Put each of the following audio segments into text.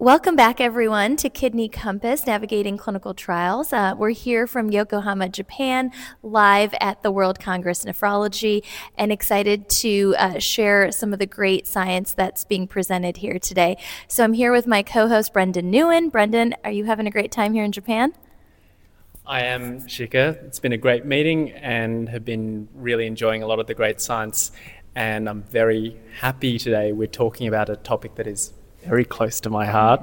Welcome back, everyone, to Kidney Compass, Navigating Clinical Trials. We're here from Yokohama, Japan, live at the World Congress Nephrology, and excited to share some of the great science that's being presented here today. So I'm here with my co-host, Brendan Nguyen. Brendan, are you having a great time here in Japan? I am, Shika. It's been a great meeting and have been really enjoying a lot of the great science. And I'm very happy today we're talking about a topic that is very close to my heart.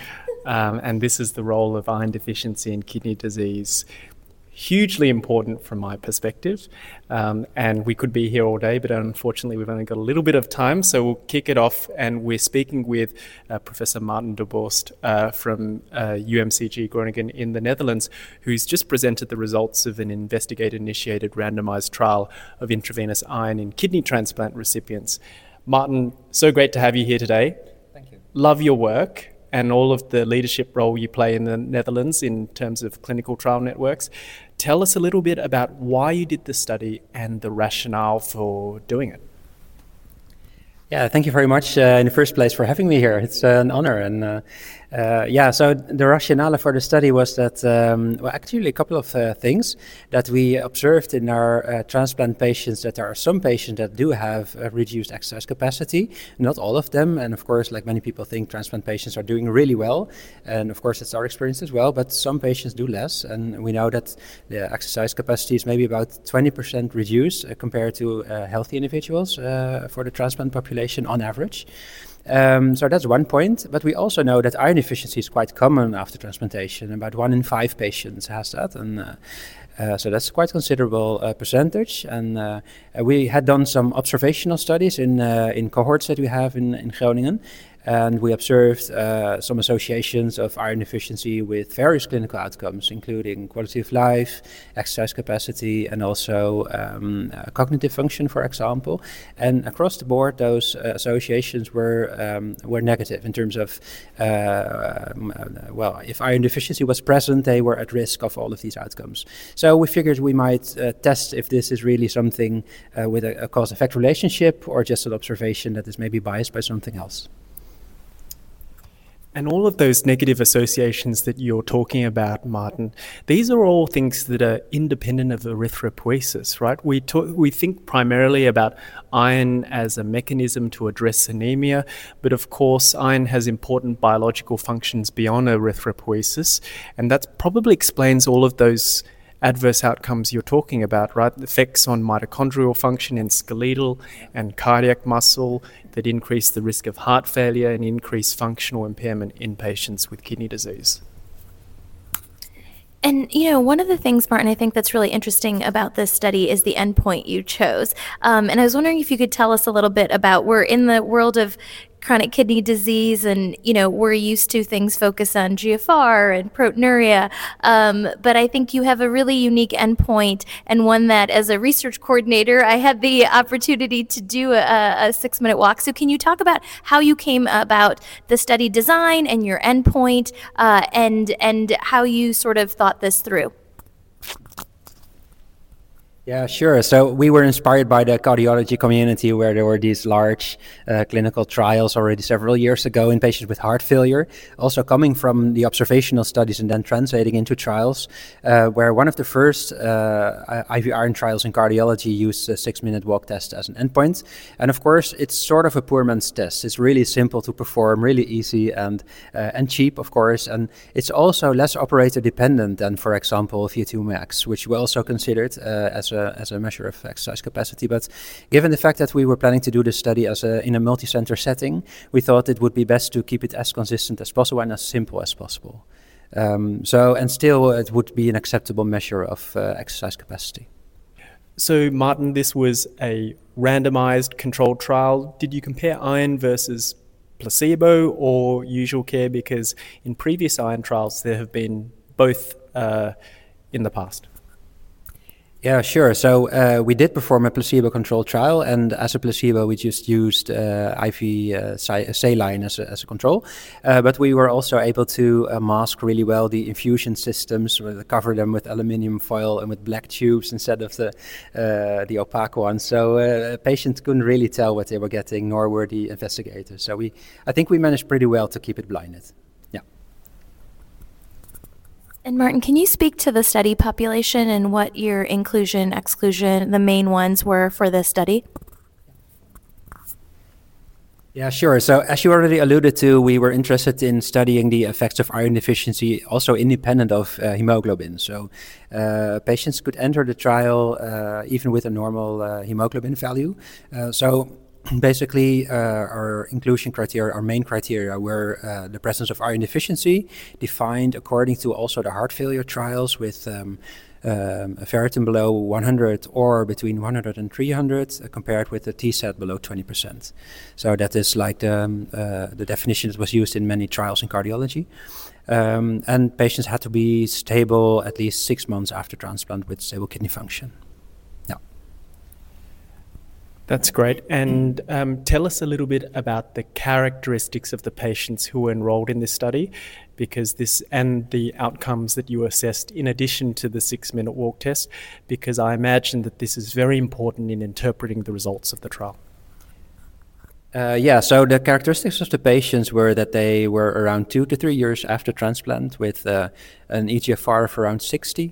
And this is the role of iron deficiency in kidney disease. Hugely important from my perspective. And we could be here all day, but unfortunately we've only got a little bit of time. So we'll kick it off. And we're speaking with Professor Maarten de Borst from UMCG Groningen in the Netherlands, who's just presented the results of an investigator-initiated randomized trial of intravenous iron in kidney transplant recipients. Maarten, so great to have you here today. Love your work and all of the leadership role you play in the Netherlands in terms of clinical trial networks. Tell us a little bit about why you did the study and the rationale for doing it. Yeah, thank you very much in the first place for having me here. It's an honor. And so the rationale for the study was that, actually a couple of things that we observed in our transplant patients, that there are some patients that do have reduced exercise capacity, not all of them. And of course, like many people think, transplant patients are doing really well. And of course, it's our experience as well, but some patients do less. And we know that the exercise capacity is maybe about 20% reduced compared to healthy individuals for the transplant population on average. So that's one point, but we also know that iron deficiency is quite common after transplantation. About 1 in 5 patients has that, and so that's quite considerable percentage. And we had done some observational studies in cohorts that we have in Groningen. And we observed some associations of iron deficiency with various clinical outcomes, including quality of life, exercise capacity, and also cognitive function, for example. And across the board, those associations were negative in terms of, if iron deficiency was present, they were at risk of all of these outcomes. So we figured we might test if this is really something with a cause-effect relationship or just an observation that is maybe biased by something else. And all of those negative associations that you're talking about, Maarten, these are all things that are independent of erythropoiesis, right? We think primarily about iron as a mechanism to address anemia, but of course iron has important biological functions beyond erythropoiesis, and that probably explains all of those adverse outcomes you're talking about, right? Effects on mitochondrial function in skeletal and cardiac muscle that increase the risk of heart failure and increase functional impairment in patients with kidney disease. And, one of the things, Maarten, I think that's really interesting about this study is the endpoint you chose. And I was wondering if you could tell us a little bit about, we're in the world of chronic kidney disease and, we're used to things focus on GFR and proteinuria. But I think you have a really unique endpoint and one that as a research coordinator, I had the opportunity to do a 6-minute walk. So can you talk about how you came about the study design and your endpoint and how you sort of thought this through? Yeah, sure. So we were inspired by the cardiology community where there were these large clinical trials already several years ago in patients with heart failure, also coming from the observational studies and then translating into trials, where one of the first IV iron trials in cardiology used a 6-minute walk test as an endpoint. And of course, it's sort of a poor man's test. It's really simple to perform, really easy and cheap, of course. And it's also less operator dependent than, for example, VO2 max, which we also considered as a measure of exercise capacity. But given the fact that we were planning to do this study in a multi-center setting, we thought it would be best to keep it as consistent as possible and as simple as possible. And still it would be an acceptable measure of exercise capacity. So Maarten, this was a randomized controlled trial. Did you compare iron versus placebo or usual care? Because in previous iron trials, there have been both in the past. Yeah, sure. So we did perform a placebo-controlled trial, and as a placebo, we just used IV saline as a control. But we were also able to mask really well the infusion systems, cover them with aluminium foil and with black tubes instead of the opaque ones. So patients couldn't really tell what they were getting, nor were the investigators. So I think we managed pretty well to keep it blinded. And Martin, can you speak to the study population and what your inclusion, exclusion, the main ones were for this study? Yeah, sure. So as you already alluded to, we were interested in studying the effects of iron deficiency also independent of hemoglobin. So patients could enter the trial even with a normal hemoglobin value. So basically our inclusion criteria, our main criteria were the presence of iron deficiency, defined according to also the heart failure trials with a ferritin below 100 or between 100 and 300 compared with the TSAT below 20%. So that is like the definition that was used in many trials in cardiology. And patients had to be stable at least 6 months after transplant with stable kidney function. That's great. And tell us a little bit about the characteristics of the patients who were enrolled in this study, because this and the outcomes that you assessed in addition to the 6-minute walk test, because I imagine that this is very important in interpreting the results of the trial. So the characteristics of the patients were that they were around 2 to 3 years after transplant with an eGFR of around 60,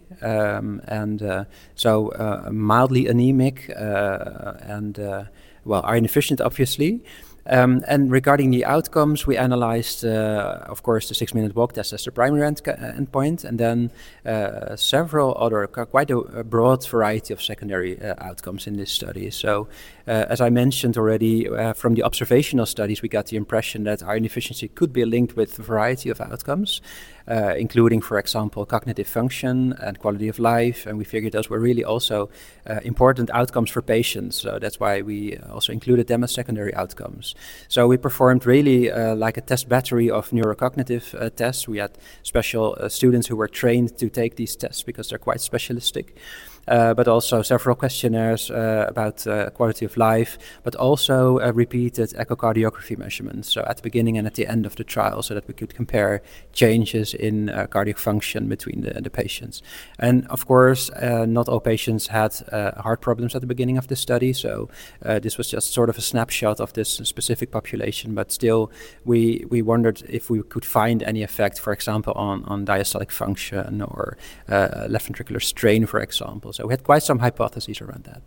mildly anemic and iron deficient, obviously. And regarding the outcomes, we analyzed, of course, the 6-minute walk test as the primary endpoint, and then several other, quite a broad variety of secondary outcomes in this study. So, as I mentioned already, from the observational studies, we got the impression that iron deficiency could be linked with a variety of outcomes, including, for example, cognitive function and quality of life, and we figured those were really also important outcomes for patients. So that's why we also included them as secondary outcomes. So we performed really like a test battery of neurocognitive tests. We had special students who were trained to take these tests because they're quite specialistic. But also several questionnaires about quality of life, but also repeated echocardiography measurements, so at the beginning and at the end of the trial, so that we could compare changes in cardiac function between the patients. And of course, not all patients had heart problems at the beginning of the study, so this was just sort of a snapshot of this specific population, but still we wondered if we could find any effect, for example, on diastolic function or left ventricular strain, for example. So we had quite some hypotheses around that.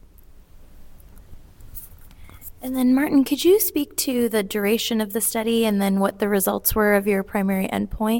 And then Martin, could you speak to the duration of the study and then what the results were of your primary endpoint?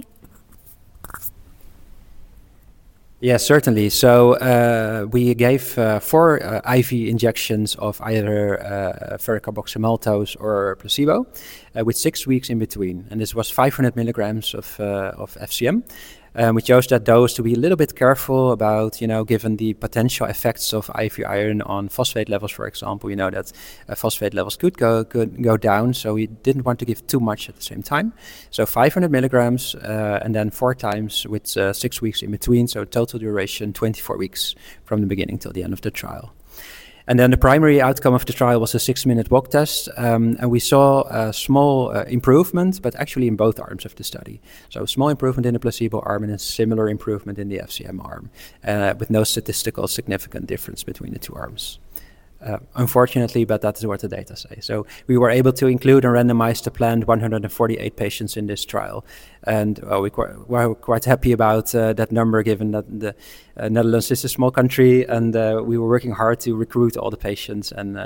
Yes, certainly. So we gave 4 IV injections of either ferric carboxymaltose or placebo with 6 weeks in between. And this was 500 milligrams of FCM. We chose that dose to be a little bit careful about, given the potential effects of IV iron on phosphate levels, for example, that phosphate levels could go down. So we didn't want to give too much at the same time. So 500 milligrams and then 4 times with 6 weeks in between. So total duration 24 weeks from the beginning till the end of the trial. And then the primary outcome of the trial was a 6-minute walk test, and we saw a small improvement, but actually in both arms of the study. So a small improvement in the placebo arm and a similar improvement in the FCM arm, with no statistical significant difference between the 2 arms. Unfortunately, but that is what the data say. So we were able to include and randomize the planned 148 patients in this trial. And we were quite happy about that number, given that the Netherlands is a small country, and we were working hard to recruit all the patients. And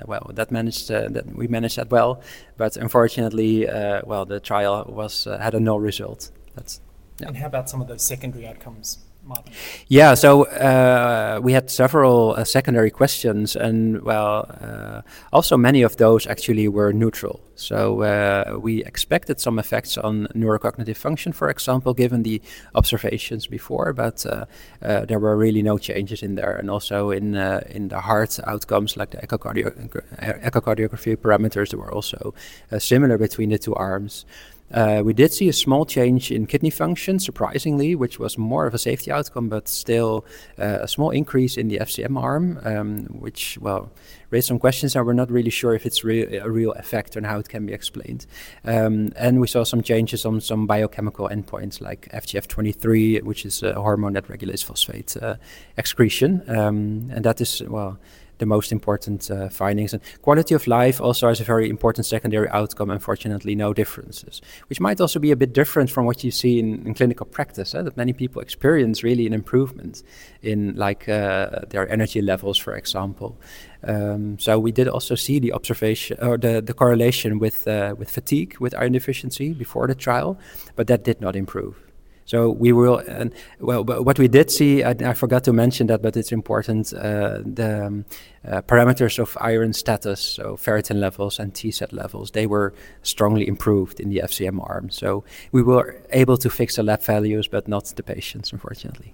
we managed that well. But unfortunately, the trial had a null result. And how about some of those secondary outcomes, Martin? Yeah, so we had several secondary questions, and also many of those actually were neutral. So we expected some effects on neurocognitive function, for example, given the observations before, but there were really no changes in there. And also in the heart outcomes, like the echocardiography parameters, they were also similar between the 2 arms. We did see a small change in kidney function, surprisingly, which was more of a safety outcome, but still a small increase in the FCM arm, which, raised some questions, and we're not really sure if it's a real effect and how it can be explained. And we saw some changes on some biochemical endpoints like FGF23, which is a hormone that regulates phosphate excretion. And that is, the most important findings. And quality of life also has a very important secondary outcome, unfortunately, no differences, which might also be a bit different from what you see in clinical practice, that many people experience really an improvement in like their energy levels, for example. So we did also see the observation or the correlation with fatigue, with iron deficiency before the trial, but that did not improve. So we will, but what we did see, I forgot to mention that, but it's important, the parameters of iron status, so ferritin levels and TSAT levels, they were strongly improved in the FCM arm. So we were able to fix the lab values, but not the patients, unfortunately.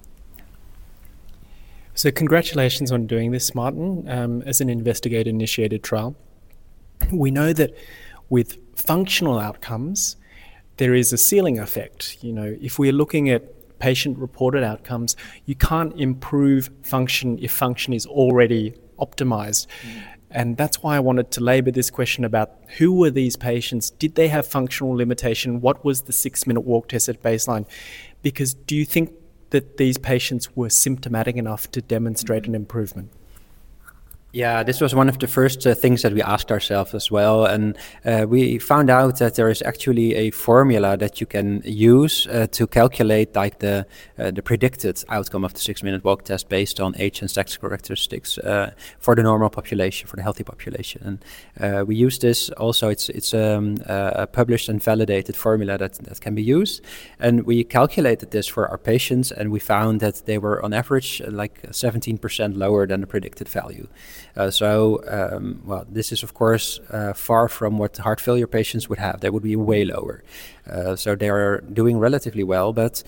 So congratulations on doing this, Martin, as an investigator-initiated trial. We know that with functional outcomes, there is a ceiling effect. You know, if we're looking at patient-reported outcomes, you can't improve function if function is already optimized. And that's why I wanted to labor this question about who were these patients? Did they have functional limitation? What was the 6-minute walk test at baseline? Because do you think that these patients were symptomatic enough to demonstrate an improvement? Yeah, this was one of the first things that we asked ourselves as well, and we found out that there is actually a formula that you can use to calculate like the predicted outcome of the 6-minute walk test based on age and sex characteristics for the normal population, for the healthy population. And we use this also. It's a published and validated formula that can be used, and we calculated this for our patients, and we found that they were on average like 17% lower than the predicted value. Well, this is of course far from what heart failure patients would have. They would be way lower. So they are doing relatively well, but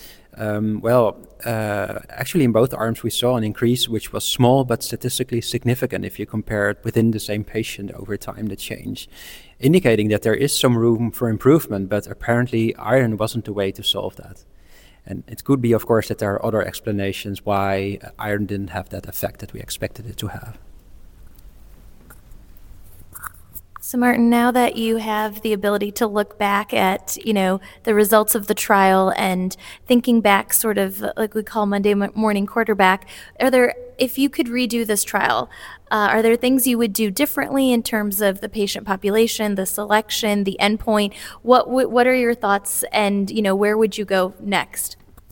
actually in both arms we saw an increase which was small but statistically significant if you compare it within the same patient over time, the change, indicating that there is some room for improvement, but apparently iron wasn't the way to solve that. And it could be, of course, that there are other explanations why iron didn't have that effect that we expected it to have. So Martin, now that you have the ability to look back at, you know, the results of the trial and thinking back sort of like we call Monday morning quarterback, if you could redo this trial, are there things you would do differently in terms of the patient population, the selection, the endpoint? What are your thoughts, and, you know, where would you go next?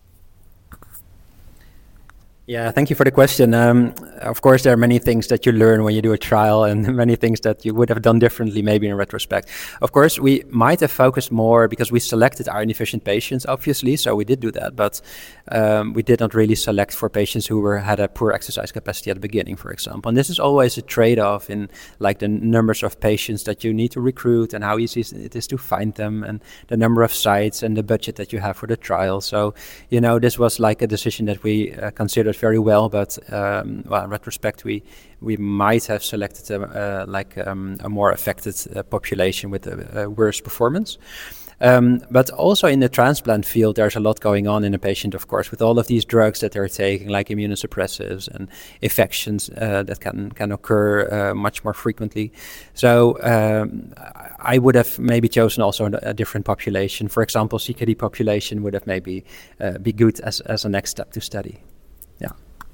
Yeah, thank you for the question. Of course, there are many things that you learn when you do a trial, and many things that you would have done differently maybe in retrospect. Of course, we might have focused more because we selected iron deficient patients, obviously, so we did do that, but we did not really select for patients who had a poor exercise capacity at the beginning, for example. And this is always a trade-off in like the numbers of patients that you need to recruit and how easy it is to find them, and the number of sites and the budget that you have for the trial. So, you know, this was like a decision that we considered very well, but in retrospect we might have selected a more affected population with a worse performance. But also in the transplant field, there's a lot going on in a patient, of course, with all of these drugs that they're taking, like immunosuppressives and infections that can occur much more frequently. So I would have maybe chosen also a different population. For example, CKD population would have maybe be good as a next step to study. Yeah.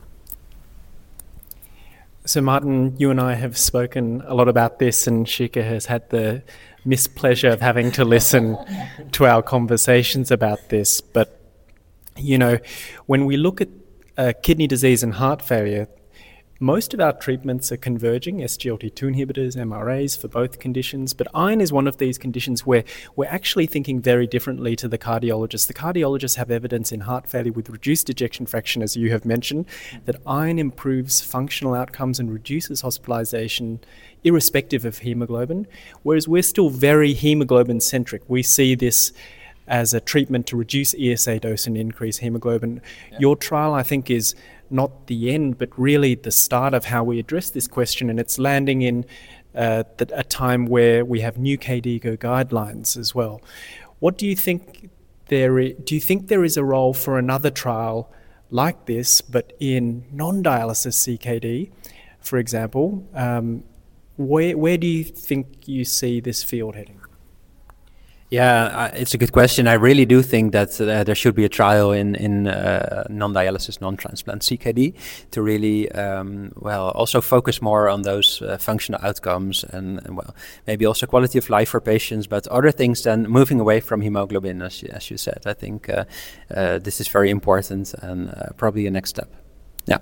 So Martin, you and I have spoken a lot about this, and Shika has had the mispleasure of having to listen to our conversations about this. But, you know, when we look at kidney disease and heart failure, most of our treatments are converging, SGLT2 inhibitors, MRAs for both conditions, but iron is one of these conditions where we're actually thinking very differently to the cardiologists. The cardiologists have evidence in heart failure with reduced ejection fraction, as you have mentioned, that iron improves functional outcomes and reduces hospitalization irrespective of hemoglobin, whereas we're still very hemoglobin-centric. We see this as a treatment to reduce ESA dose and increase hemoglobin. Yeah. Your trial, I think, is not the end, but really the start of how we address this question, and it's landing in a time where we have new KDIGO guidelines as well. What do you think do you think there is a role for another trial like this, but in non-dialysis CKD, for example? Where do you think you see this field heading? Yeah, it's a good question. I really do think that there should be a trial in non-dialysis, non-transplant CKD to really, also focus more on those functional outcomes and well, maybe also quality of life for patients, but other things than moving away from hemoglobin, as you said. I think this is very important and probably a next step. Yeah.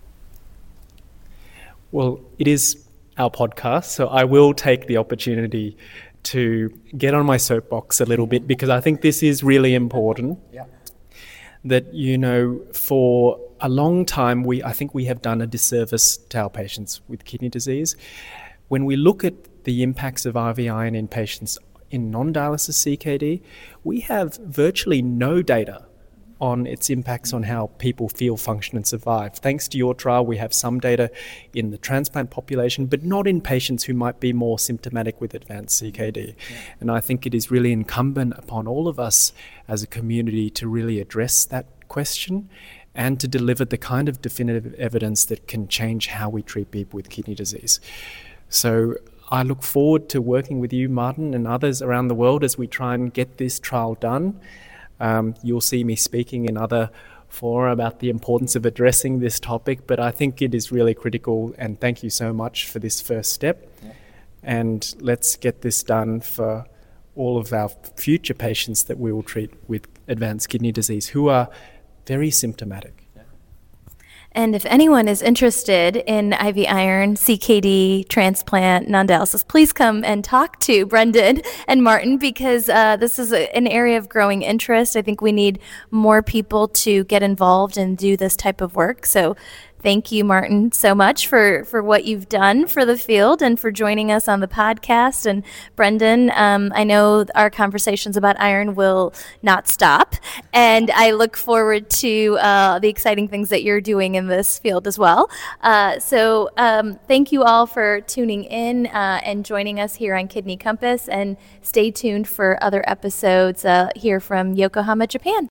Well, it is our podcast, so I will take the opportunity to get on my soapbox a little bit, because I think this is really important. Yeah. That, you know, for a long time, I think we have done a disservice to our patients with kidney disease. When we look at the impacts of IV iron in patients in non-dialysis CKD, we have virtually no data on its impacts on how people feel, function and survive. Thanks to your trial, we have some data in the transplant population, but not in patients who might be more symptomatic with advanced CKD. Yeah. And I think it is really incumbent upon all of us as a community to really address that question and to deliver the kind of definitive evidence that can change how we treat people with kidney disease. So I look forward to working with you, Martin, and others around the world as we try and get this trial done. You'll see me speaking in other fora about the importance of addressing this topic, but I think it is really critical, and thank you so much for this first step. Yeah. And let's get this done for all of our future patients that we will treat with advanced kidney disease who are very symptomatic. And if anyone is interested in IV iron, CKD, transplant, non-dialysis, please come and talk to Brendan and Martin, because this is an area of growing interest. I think we need more people to get involved and do this type of work. So thank you, Martin, so much for what you've done for the field and for joining us on the podcast. And Brendan, I know our conversations about iron will not stop, and I look forward to the exciting things that you're doing in this field as well. So thank you all for tuning in and joining us here on Kidney Compass, and stay tuned for other episodes here from Yokohama, Japan.